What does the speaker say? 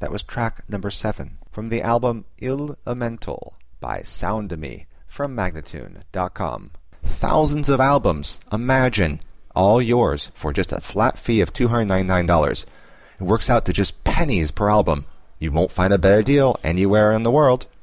That was track number 7 from the album Il Elemental by Sound2Me from Magnatune.com. Thousands of albums, imagine, all yours for just a flat fee of $299. It works out to just pennies per album. You won't find a better deal anywhere in the world.